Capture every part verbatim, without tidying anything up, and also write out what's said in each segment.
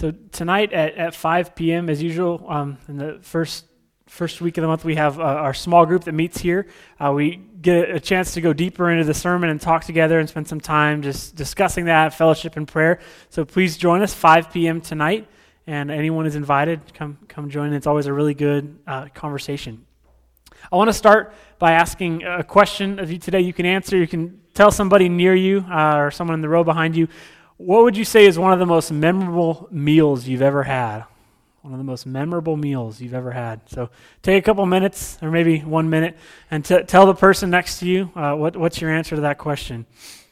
So tonight at, at five p.m. as usual, um, in the first first week of the month, we have uh, our small group that meets here. Uh, we get a chance to go deeper into the sermon and talk together and spend some time just discussing that, fellowship and prayer. So please join us five p.m. tonight, and anyone is invited. Come come join. It's always a really good uh, conversation. I want to start by asking a question of you today. You can answer. You can tell somebody near you uh, or someone in the row behind you. What would you say is one of the most memorable meals you've ever had? One of the most memorable meals you've ever had. So take a couple minutes, or maybe one minute, and t- tell the person next to you uh, what, what's your answer to that question.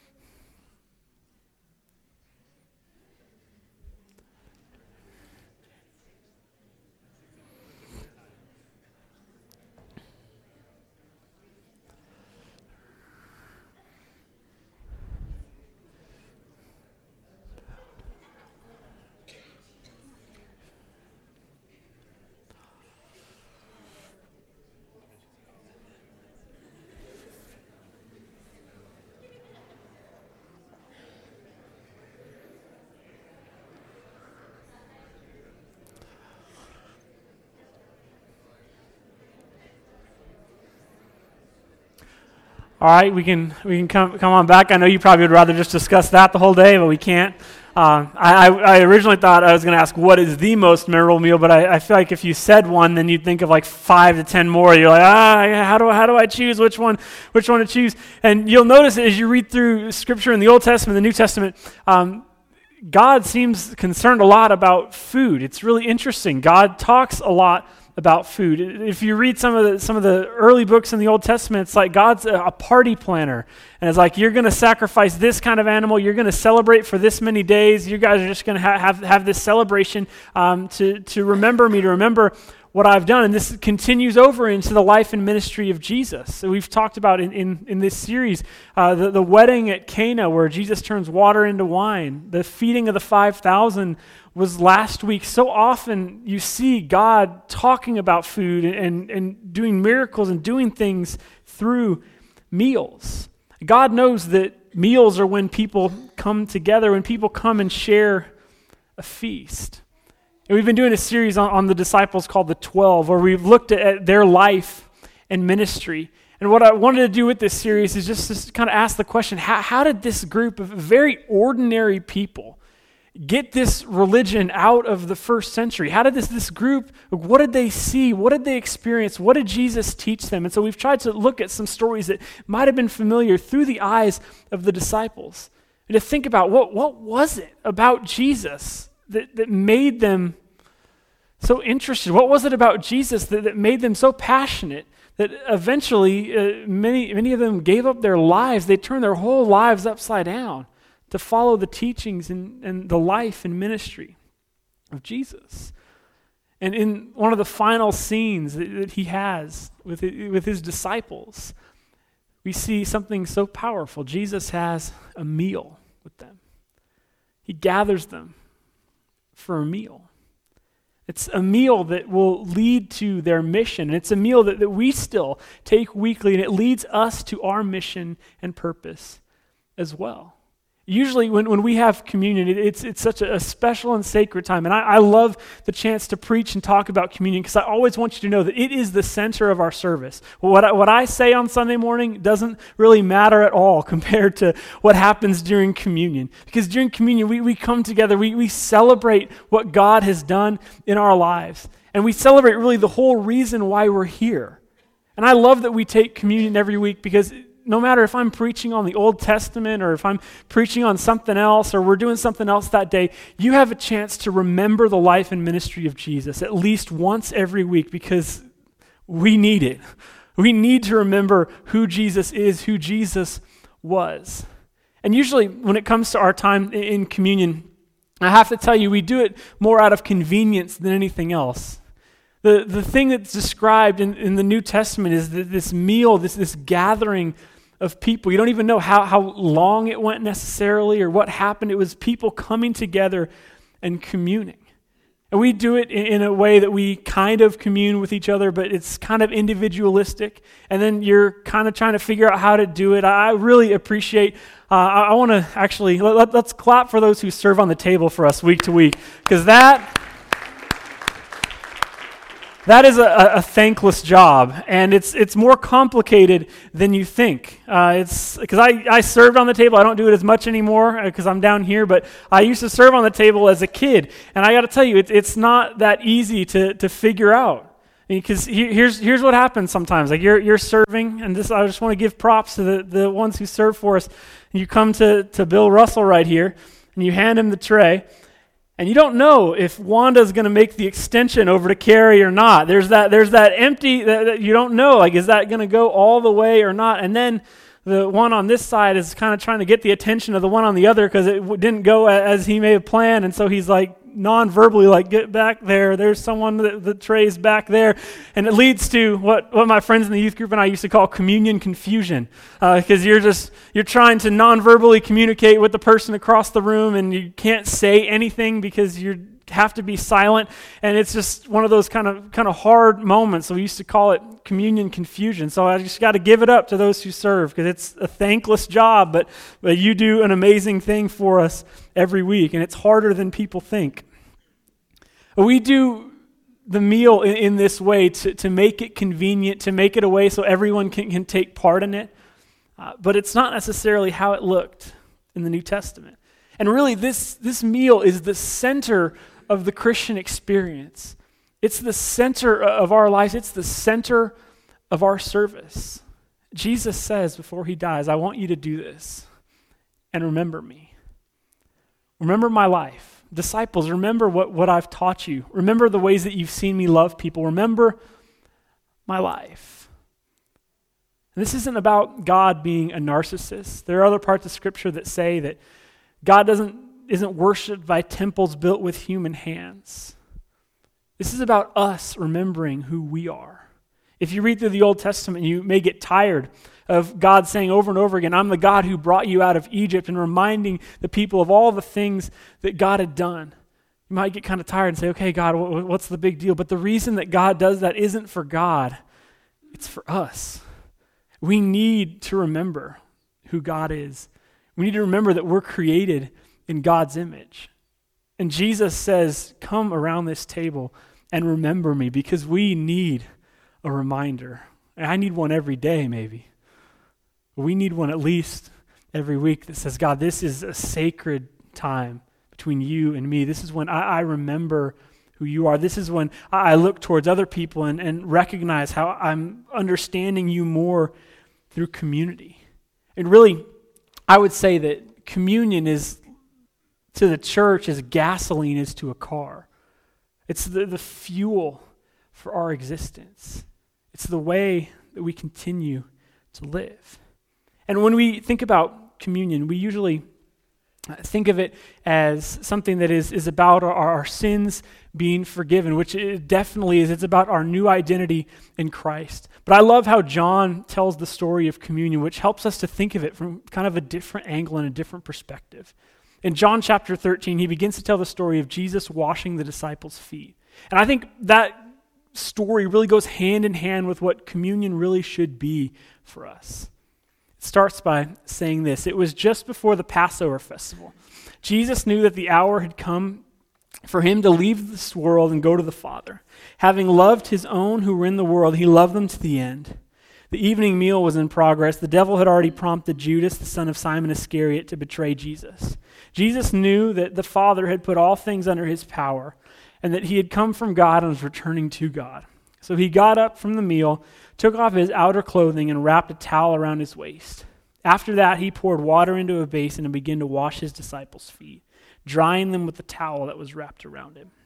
All right, we can we can come come on back. I know you probably would rather just discuss that the whole day, but we can't. Uh, I, I originally thought I was going to ask what is the most memorable meal, but I, I feel like if you said one, then you'd think of like five to ten more. You're like, ah, how do how do I choose which one which one to choose? And you'll notice as you read through Scripture in the Old Testament, the New Testament, um, God seems concerned a lot about food. It's really interesting. God talks a lot about food. If you read some of the some of the early books in the Old Testament, it's like God's a, a party planner, and it's like, you're going to sacrifice this kind of animal, you're going to celebrate for this many days, you guys are just going to ha- have have this celebration um, to to remember me, to remember what I've done. And this continues over into the life and ministry of Jesus. So we've talked about in in, in this series uh, the the wedding at Cana, where Jesus turns water into wine, the feeding of the five thousand was last week. So often you see God talking about food and, and doing miracles and doing things through meals. God knows that meals are when people come together, when people come and share a feast. And we've been doing a series on, on the disciples called The Twelve, where we've looked at, at their life and ministry. And what I wanted to do with this series is just to kind of ask the question, how, how did this group of very ordinary people get this religion out of the first century? How did this this group, what did they see? What did they experience? What did Jesus teach them? And so we've tried to look at some stories that might have been familiar through the eyes of the disciples, and to think about what, what was it about Jesus that, that made them so interested? What was it about Jesus that, that made them so passionate that eventually uh, many, many of them gave up their lives? They turned their whole lives upside down to follow the teachings and, and the life and ministry of Jesus. And in one of the final scenes that, that he has with, with his disciples, we see something so powerful. Jesus has a meal with them. He gathers them for a meal. It's a meal that will lead to their mission. And it's a meal that, that we still take weekly, and it leads us to our mission and purpose as well. Usually when, when we have communion, it, it's it's such a, a special and sacred time. And I, I love the chance to preach and talk about communion, because I always want you to know that it is the center of our service. What I, what I say on Sunday morning doesn't really matter at all compared to what happens during communion. Because during communion, we, we come together, we, we celebrate what God has done in our lives. And we celebrate really the whole reason why we're here. And I love that we take communion every week, because no matter if I'm preaching on the Old Testament or if I'm preaching on something else or we're doing something else that day, you have a chance to remember the life and ministry of Jesus at least once every week, because we need it. We need to remember who Jesus is, who Jesus was. And usually when it comes to our time in communion, I have to tell you, we do it more out of convenience than anything else. The the thing that's described in, in the New Testament is that this meal, this, this gathering of people. You don't even know how, how long it went necessarily or what happened. It was people coming together and communing. And we do it in, in a way that we kind of commune with each other, but it's kind of individualistic. And then you're kind of trying to figure out how to do it. I really appreciate, uh, I, I want to actually, let, let, let's clap for those who serve on the table for us week to week. Because that... That is a, a thankless job, and it's it's more complicated than you think. Uh, it's because I, I served on the table. I don't do it as much anymore because I'm down here, but I used to serve on the table as a kid, and I got to tell you, it, it's not that easy to to figure out. Because he, here's here's what happens sometimes. Like you're you're serving, and this I just want to give props to the, the ones who serve for us. And you come to to Bill Russell right here, and you hand him the tray. And you don't know if Wanda's going to make the extension over to Carrie or not. There's that there's that empty, that, that you don't know, like is that going to go all the way or not? And then the one on this side is kind of trying to get the attention of the one on the other because it w- didn't go as he may have planned. And so he's like non-verbally like, get back there. There's someone, that the tray's back there. And it leads to what, what my friends in the youth group and I used to call communion confusion. Because uh, you're just, you're trying to non-verbally communicate with the person across the room and you can't say anything because you have to be silent. And it's just one of those kind of kind of hard moments. So we used to call it communion confusion. So I just got to give it up to those who serve because it's a thankless job, but, but you do an amazing thing for us every week, and it's harder than people think. We do the meal in, in this way to, to make it convenient, to make it a way so everyone can, can take part in it, uh, but it's not necessarily how it looked in the New Testament. And really, this, this meal is the center of the Christian experience. It's the center of our lives. It's the center of our service. Jesus says before he dies, I want you to do this and remember me. Remember my life. Disciples, remember what, what I've taught you. Remember the ways that you've seen me love people. Remember my life. And this isn't about God being a narcissist. There are other parts of Scripture that say that God doesn't isn't worshipped by temples built with human hands. This is about us remembering who we are. If you read through the Old Testament, you may get tired of God saying over and over again, I'm the God who brought you out of Egypt, and reminding the people of all the things that God had done. You might get kind of tired and say, okay, God, what's the big deal? But the reason that God does that isn't for God, it's for us. We need to remember who God is. We need to remember that we're created in God's image. And Jesus says, come around this table and remember me, because we need a reminder. And I need one every day, maybe. We need one at least every week that says, God, this is a sacred time between you and me. This is when I, I remember who you are. This is when I look towards other people and, and recognize how I'm understanding you more through community. And really, I would say that communion is to the church as gasoline is to a car. It's the, the fuel for our existence. It's the way that we continue to live. And when we think about communion, we usually think of it as something that is, is about our, our sins being forgiven, which it definitely is. It's about our new identity in Christ. But I love how John tells the story of communion, which helps us to think of it from kind of a different angle and a different perspective. In John chapter thirteen, he begins to tell the story of Jesus washing the disciples' feet. And I think that story really goes hand in hand with what communion really should be for us. It starts by saying this: it was just before the Passover festival. Jesus knew that the hour had come for him to leave this world and go to the Father. Having loved his own who were in the world, he loved them to the end. The evening meal was in progress. The devil had already prompted Judas, the son of Simon Iscariot, to betray Jesus. Jesus knew that the Father had put all things under his power and that he had come from God and was returning to God. So he got up from the meal, took off his outer clothing, and wrapped a towel around his waist. After that, he poured water into a basin and began to wash his disciples' feet, drying them with the towel that was wrapped around him.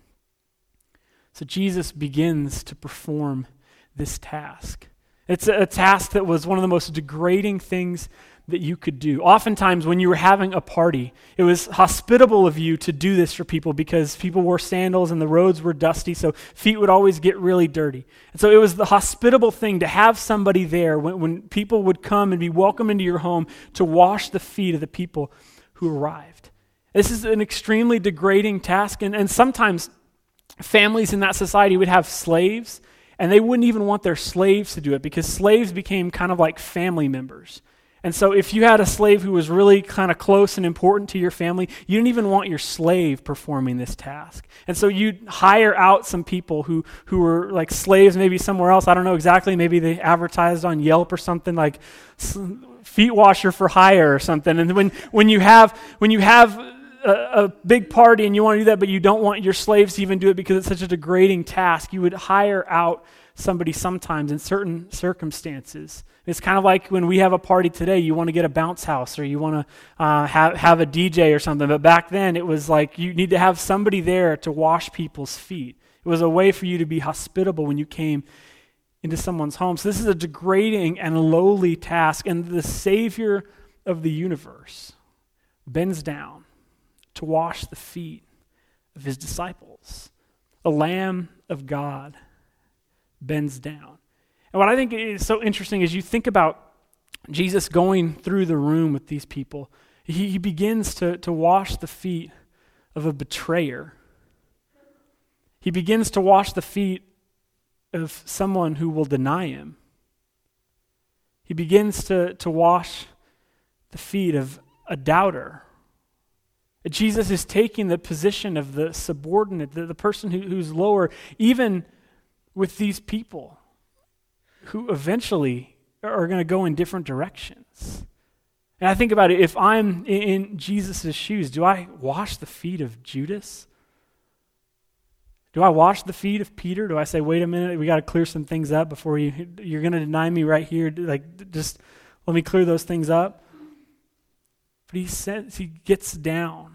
So Jesus begins to perform this task. It's a, a task that was one of the most degrading things that you could do. Oftentimes when you were having a party, it was hospitable of you to do this for people because people wore sandals and the roads were dusty, so feet would always get really dirty. And so it was the hospitable thing to have somebody there when, when people would come and be welcomed into your home to wash the feet of the people who arrived. This is an extremely degrading task, and, and sometimes families in that society would have slaves, and they wouldn't even want their slaves to do it because slaves became kind of like family members. And so if you had a slave who was really kind of close and important to your family, you didn't even want your slave performing this task. And so you'd hire out some people who, who were like slaves maybe somewhere else. I don't know exactly. Maybe they advertised on Yelp or something like feet washer for hire or something. And when, when you have when you have a, a big party and you want to do that, but you don't want your slaves to even do it because it's such a degrading task, you would hire out somebody sometimes in certain circumstances. It's kind of like when we have a party today, you want to get a bounce house or you want to uh, have, have a D J or something. But back then, it was like you need to have somebody there to wash people's feet. It was a way for you to be hospitable when you came into someone's home. So this is a degrading and lowly task. And the Savior of the universe bends down to wash the feet of his disciples. The Lamb of God bends down. And what I think is so interesting is you think about Jesus going through the room with these people. He, he begins to, to wash the feet of a betrayer. He begins to wash the feet of someone who will deny him. He begins to, to wash the feet of a doubter. Jesus is taking the position of the subordinate, the, the person who, who's lower, even with these people who eventually are going to go in different directions. And I think about it, if I'm in, in Jesus' shoes, do I wash the feet of Judas? Do I wash the feet of Peter? Do I say, wait a minute, we got to clear some things up before you, you're going to deny me right here? Like, just let me clear those things up. But he says, he gets down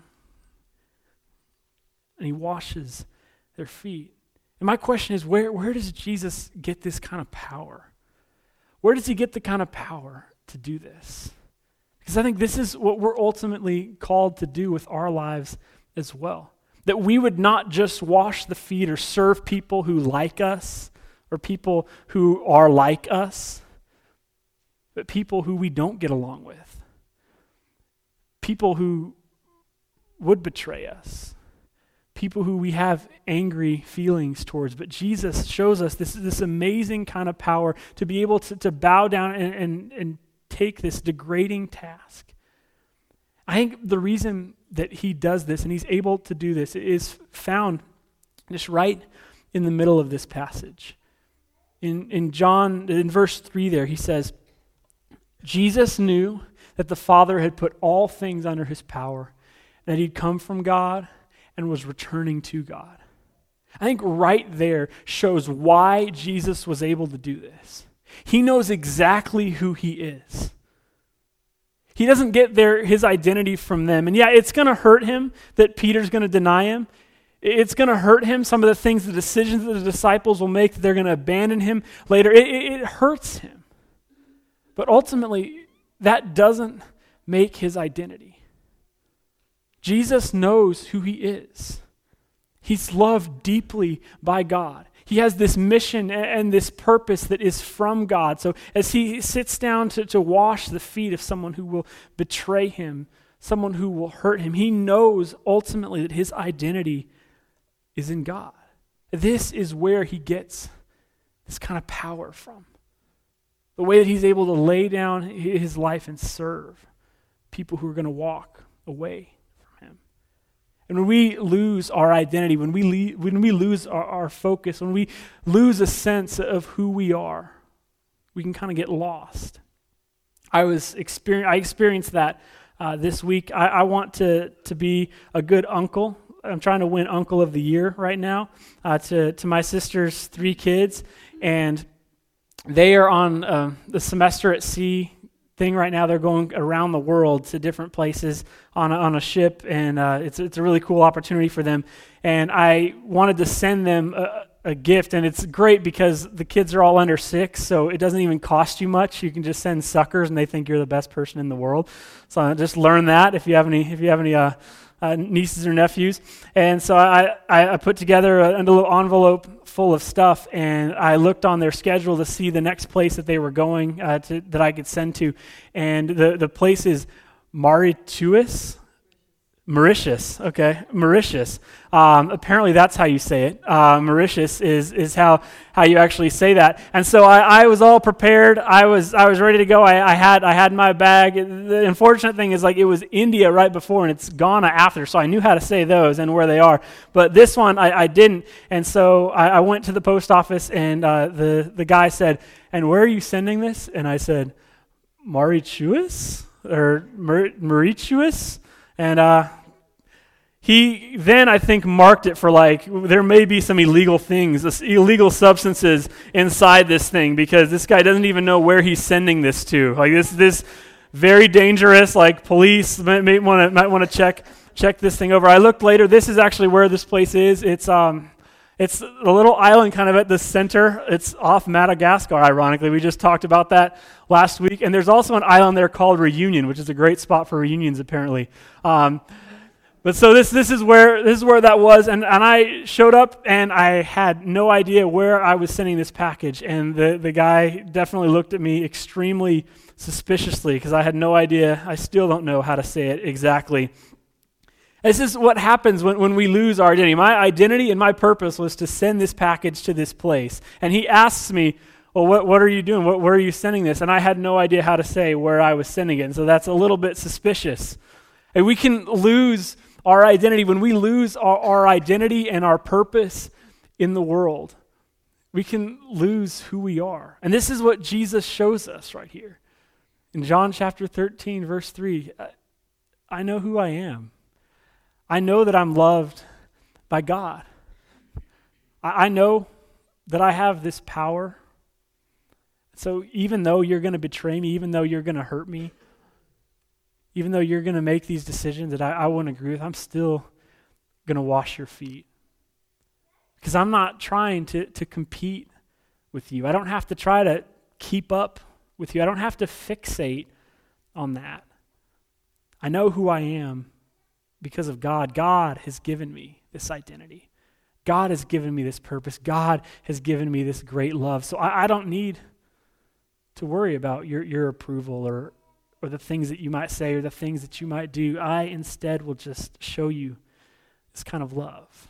and he washes their feet. And my question is, where, where does Jesus get this kind of power? Where does he get the kind of power to do this? Because I think this is what we're ultimately called to do with our lives as well. That we would not just wash the feet or serve people who like us or people who are like us, but people who we don't get along with. People who would betray us. People who we have angry feelings towards. But Jesus shows us this, this amazing kind of power to be able to, to bow down and, and, and take this degrading task. I think the reason that he does this and he's able to do this is found just right in the middle of this passage. In, in John, in verse three there, he says, Jesus knew that the Father had put all things under his power, that he'd come from God and was returning to God. I think right there shows why Jesus was able to do this. He knows exactly who he is. He doesn't get their his identity from them. And yeah, it's going to hurt him that Peter's going to deny him. It's going to hurt him, some of the things, the decisions that the disciples will make, that they're going to abandon him later. It, it, it hurts him. But ultimately, that doesn't make his identity. Jesus knows who he is. He's loved deeply by God. He has this mission and this purpose that is from God. So as he sits down to, to wash the feet of someone who will betray him, someone who will hurt him, he knows ultimately that his identity is in God. This is where he gets this kind of power from. The way that he's able to lay down his life and serve people who are going to walk away. And when we lose our identity, when we le- when we lose our, our focus, when we lose a sense of who we are, we can kind of get lost. I was experience I experienced that uh, this week. I, I want to to be a good uncle. I'm trying to win Uncle of the Year right now uh, to to my sister's three kids, and they are on uh, the semester at sea thing right now. They're going around the world to different places on a, on a ship, and uh, it's it's a really cool opportunity for them. And I wanted to send them a, a gift, and it's great because the kids are all under six, so it doesn't even cost you much. You can just send suckers, and they think you're the best person in the world. So just learn that if you have any if you have any uh, uh, nieces or nephews. And so I I put together a, a little envelope full of stuff, and I looked on their schedule to see the next place that they were going uh, to, that I could send to, and the, the place is Mauritius, Mauritius, okay, Mauritius. Um, apparently that's how you say it. Uh, Mauritius is is how how you actually say that. And so I, I was all prepared. I was I was ready to go. I, I had I had my bag. The unfortunate thing is, like, it was India right before and it's Ghana after, so I knew how to say those and where they are. But this one I, I didn't. And so I, I went to the post office and uh, the the guy said, "And where are you sending this?" And I said, "Mauritius or Maur- Mauritius." And uh, he then, I think, marked it for, like, there may be some illegal things, this illegal substances inside this thing, because this guy doesn't even know where he's sending this to. Like, this this very dangerous, like, police might, might want to might want to check check this thing over. I looked later. This is actually where this place is. It's um, it's a little island kind of at the center. It's off Madagascar, ironically. We just talked about that last week. And there's also an island there called Reunion, which is a great spot for reunions, apparently. Um, but so this this is where this is where that was. And, and I showed up, and I had no idea where I was sending this package. And the, the guy definitely looked at me extremely suspiciously because I had no idea. I still don't know how to say it exactly. This is what happens when, when we lose our identity. My identity and my purpose was to send this package to this place. And he asks me, well, what, what are you doing? What, where are you sending this? And I had no idea how to say where I was sending it. And so that's a little bit suspicious. And we can lose our identity. When we lose our, our identity and our purpose in the world, we can lose who we are. And this is what Jesus shows us right here. In John chapter thirteen, verse three, I know who I am. I know that I'm loved by God. I, I know that I have this power. So even though you're going to betray me, even though you're going to hurt me, even though you're going to make these decisions that I, I won't agree with, I'm still going to wash your feet. Because I'm not trying to, to compete with you. I don't have to try to keep up with you. I don't have to fixate on that. I know who I am. Because of God. God has given me this identity. God has given me this purpose. God has given me this great love. So I, I don't need to worry about your, your approval or, or the things that you might say or the things that you might do. I instead will just show you this kind of love.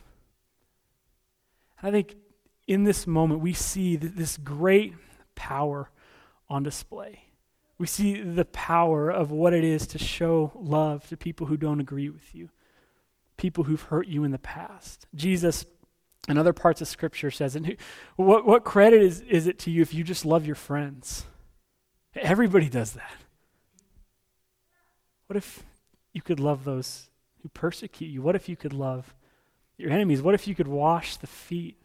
I think in this moment we see this great power on display. We see the power of what it is to show love to people who don't agree with you, people who've hurt you in the past. Jesus, in other parts of Scripture, says, and what, what credit is, is it to you if you just love your friends? Everybody does that. What if you could love those who persecute you? What if you could love your enemies? What if you could wash the feet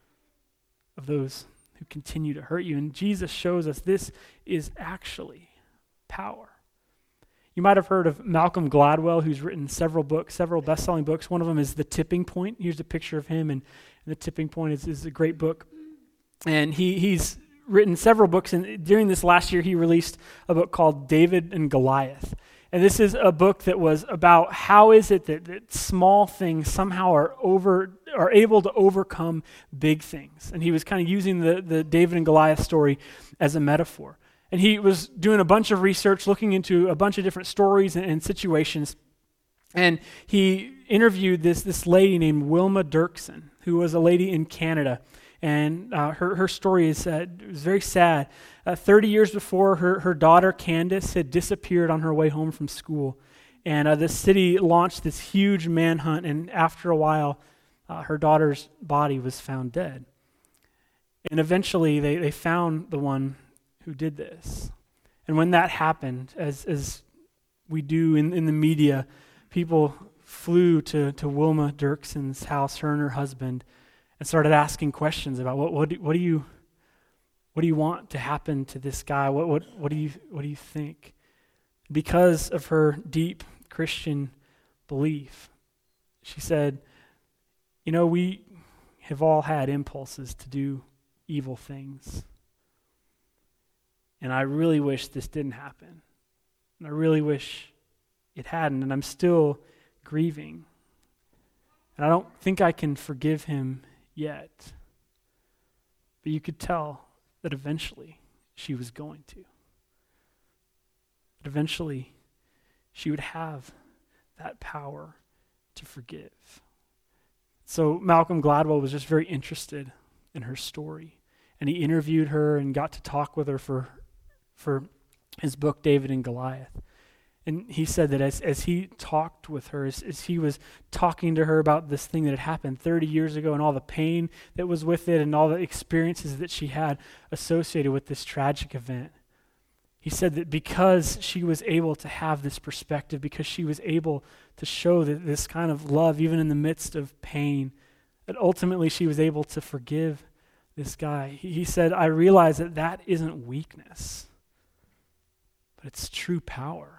of those who continue to hurt you? And Jesus shows us this is actually power. You might have heard of Malcolm Gladwell, who's written several books, several best-selling books. One of them is The Tipping Point. Here's a picture of him, and, and The Tipping Point is, is a great book. And he he's written several books, and during this last year, he released a book called David and Goliath. And this is a book that was about how is it that, that small things somehow are over are able to overcome big things. And he was kind of using the, the David and Goliath story as a metaphor. And he was doing a bunch of research, looking into a bunch of different stories and, and situations. And he interviewed this, this lady named Wilma Dirksen, who was a lady in Canada. And uh, her, her story is uh, it was very sad. Uh, Thirty years before, her, her daughter Candace had disappeared on her way home from school. And uh, the city launched this huge manhunt, and after a while, uh, her daughter's body was found dead. And eventually, they, they found the one who did this. And when that happened, as as we do in, in the media, people flew to, to Wilma Dirksen's house, her and her husband, and started asking questions about what what do, what do you what do you want to happen to this guy? What what what do you what do you think? Because of her deep Christian belief, she said, "You know, we have all had impulses to do evil things. And I really wish this didn't happen. And I really wish it hadn't, and I'm still grieving. And I don't think I can forgive him yet." But you could tell that eventually she was going to. That eventually she would have that power to forgive. So Malcolm Gladwell was just very interested in her story. And he interviewed her and got to talk with her for, for his book, David and Goliath. And he said that as, as he talked with her, as, as he was talking to her about this thing that had happened thirty years ago and all the pain that was with it and all the experiences that she had associated with this tragic event, he said that because she was able to have this perspective, because she was able to show that this kind of love, even in the midst of pain, that ultimately she was able to forgive this guy. He, he said, I realize that that isn't weakness, but it's true power.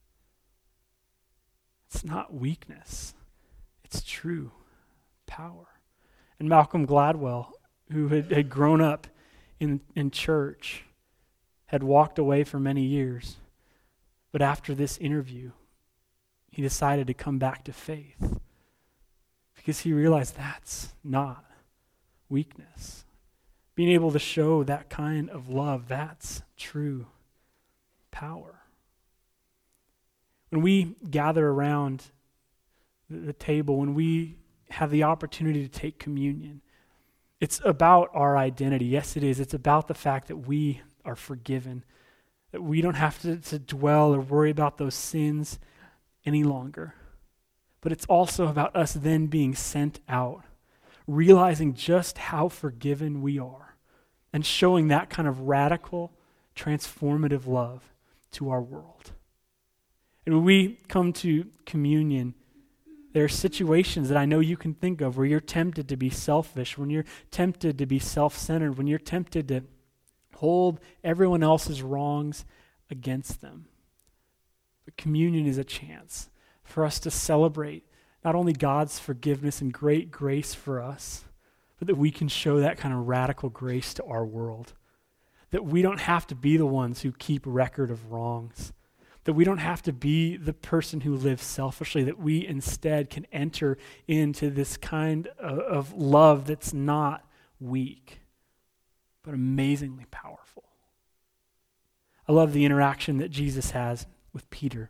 It's not weakness. It's true power. And Malcolm Gladwell, who had, had grown up in, in church, had walked away for many years. But after this interview, he decided to come back to faith because he realized that's not weakness. Being able to show that kind of love, that's true power. When we gather around the table, when we have the opportunity to take communion, it's about our identity. Yes, it is. It's about the fact that we are forgiven, that we don't have to, to dwell or worry about those sins any longer. But it's also about us then being sent out, realizing just how forgiven we are, and showing that kind of radical, transformative love to our world. And when we come to communion, there are situations that I know you can think of where you're tempted to be selfish, when you're tempted to be self-centered, when you're tempted to hold everyone else's wrongs against them. But communion is a chance for us to celebrate not only God's forgiveness and great grace for us, but that we can show that kind of radical grace to our world. That we don't have to be the ones who keep record of wrongs. That we don't have to be the person who lives selfishly, that we instead can enter into this kind of, of love that's not weak, but amazingly powerful. I love the interaction that Jesus has with Peter.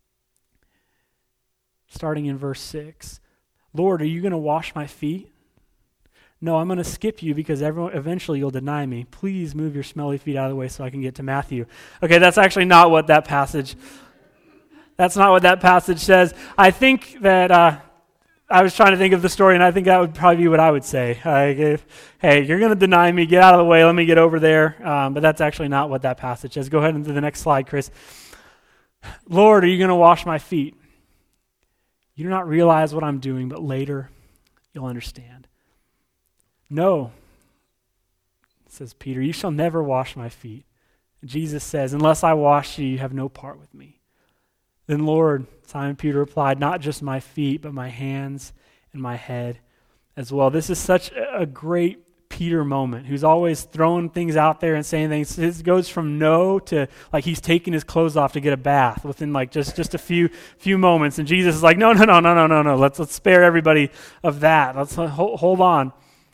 Starting in verse six, Lord, are you going to wash my feet? No, I'm going to skip you because everyone, eventually you'll deny me. Please move your smelly feet out of the way so I can get to Matthew. Okay, that's actually not what that passage, that's not what that passage says. I think that, uh, I was trying to think of the story, and I think that would probably be what I would say. Like if, hey, you're going to deny me, get out of the way, let me get over there. Um, but that's actually not what that passage says. Go ahead and do the next slide, Chris. Lord, are you going to wash my feet? You do not realize what I'm doing, but later you'll understand. No, says Peter, you shall never wash my feet. And Jesus says, unless I wash you, you have no part with me. Then Lord, Simon Peter replied, not just my feet, but my hands and my head as well. This is such a great Peter moment, who's always throwing things out there and saying things. It goes from no to like he's taking his clothes off to get a bath within like just, just a few few moments. And Jesus is like, no, no, no, no, no, no, no. Let's let's spare everybody of that. Let's hold, hold on.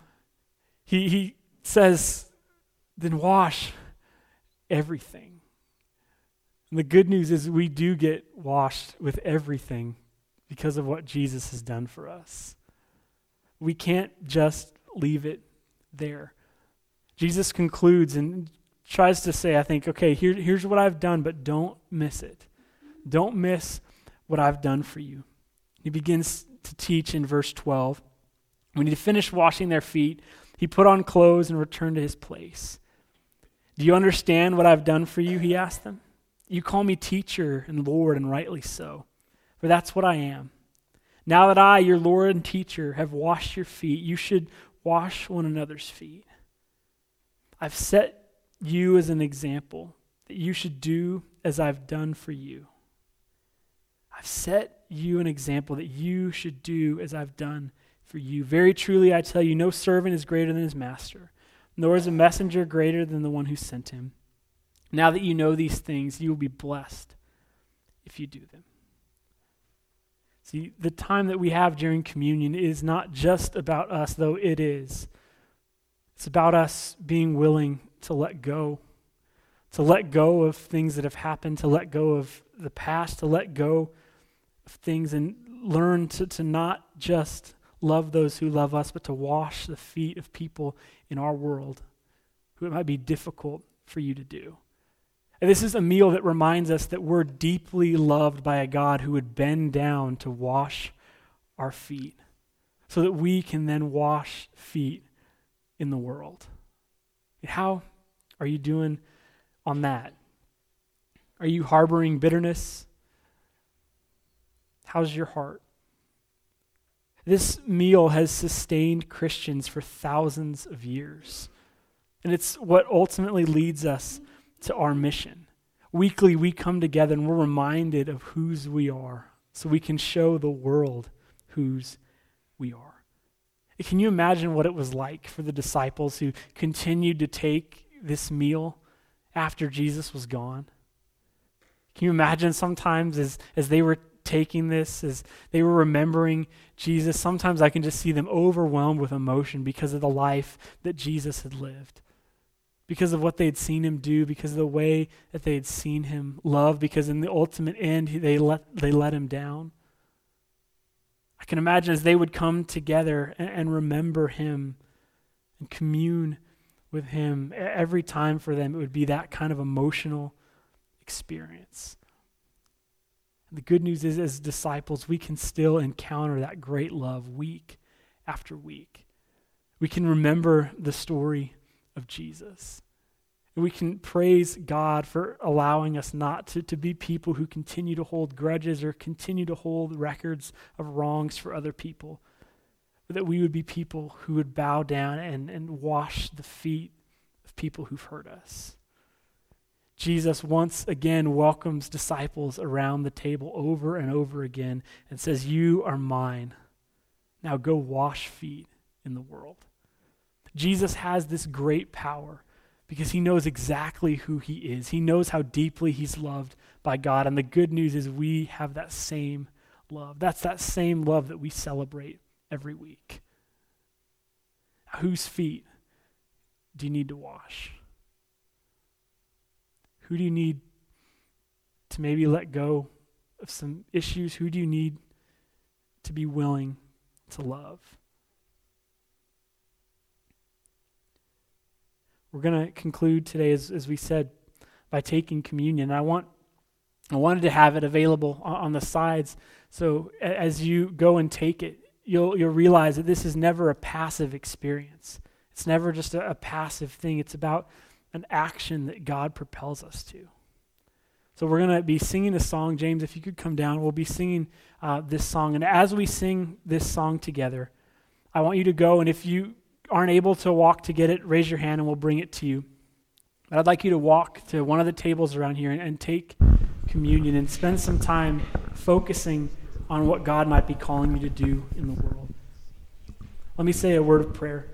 He he says, then wash everything. And the good news is we do get washed with everything because of what Jesus has done for us. We can't just leave it there. Jesus concludes and tries to say, I think, okay, here, here's what I've done, but don't miss it. Don't miss what I've done for you. He begins to teach in verse twelve. When he finished washing their feet, he put on clothes and returned to his place. Do you understand what I've done for you? He asked them. You call me teacher and Lord, and rightly so, for that's what I am. Now that I, your Lord and teacher, have washed your feet, you should wash one another's feet. I've set you as an example that you should do as I've done for you. I've set you an example that you should do as I've done for you. Very truly, I tell you, no servant is greater than his master, nor is a messenger greater than the one who sent him. Now that you know these things, you will be blessed if you do them. See, the time that we have during communion is not just about us, though it is. It's about us being willing to let go, to let go of things that have happened, to let go of the past, to let go of things and learn to, to not just love those who love us, but to wash the feet of people in our world who it might be difficult for you to do. And this is a meal that reminds us that we're deeply loved by a God who would bend down to wash our feet so that we can then wash feet in the world. How are you doing on that? Are you harboring bitterness? How's your heart? This meal has sustained Christians for thousands of years. And it's what ultimately leads us to our mission. Weekly, we come together and we're reminded of whose we are so we can show the world whose we are. Can you imagine what it was like for the disciples who continued to take this meal after Jesus was gone? Can you imagine sometimes as, as they were taking this, as they were remembering Jesus, sometimes I can just see them overwhelmed with emotion because of the life that Jesus had lived, because of what they had seen him do, because of the way that they had seen him love, because in the ultimate end, they let, they let him down. I can imagine as they would come together and, and remember him and commune with him, every time for them it would be that kind of emotional experience. And the good news is, as disciples, we can still encounter that great love week after week. We can remember the story of Jesus. And we can praise God for allowing us not to, to be people who continue to hold grudges or continue to hold records of wrongs for other people, but that we would be people who would bow down and, and wash the feet of people who've hurt us. Jesus once again welcomes disciples around the table over and over again and says, "You are mine. Now go wash feet in the world." Jesus has this great power because he knows exactly who he is. He knows how deeply he's loved by God. And the good news is we have that same love. That's that same love that we celebrate every week. Whose feet do you need to wash? Who do you need to maybe let go of some issues? Who do you need to be willing to love? We're going to conclude today, as, as we said, by taking communion. I want, I wanted to have it available on, on the sides, so a, as you go and take it, you'll you'll realize that this is never a passive experience. It's never just a, a passive thing. It's about an action that God propels us to. So we're going to be singing a song. James, if you could come down, we'll be singing uh, this song. And as we sing this song together, I want you to go, and if you aren't able to walk to get it, raise your hand and we'll bring it to you. But I'd like you to walk to one of the tables around here and, and take communion and spend some time focusing on what God might be calling you to do in the world. Let me say a word of prayer.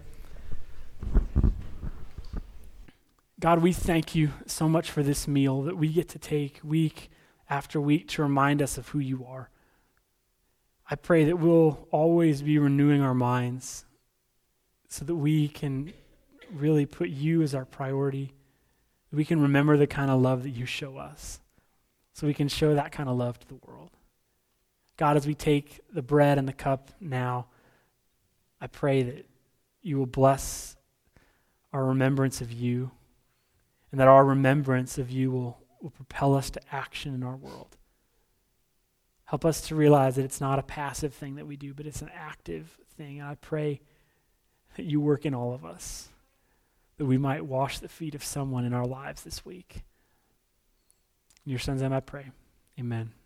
God, we thank you so much for this meal that we get to take week after week to remind us of who you are. I pray that we'll always be renewing our minds so that we can really put you as our priority. We can remember the kind of love that you show us, so we can show that kind of love to the world. God, as we take the bread and the cup now, I pray that you will bless our remembrance of you, and that our remembrance of you will, will propel us to action in our world. Help us to realize that it's not a passive thing that we do, but it's an active thing. And I pray that you work in all of us, that we might wash the feet of someone in our lives this week. In your son's name I pray. Amen.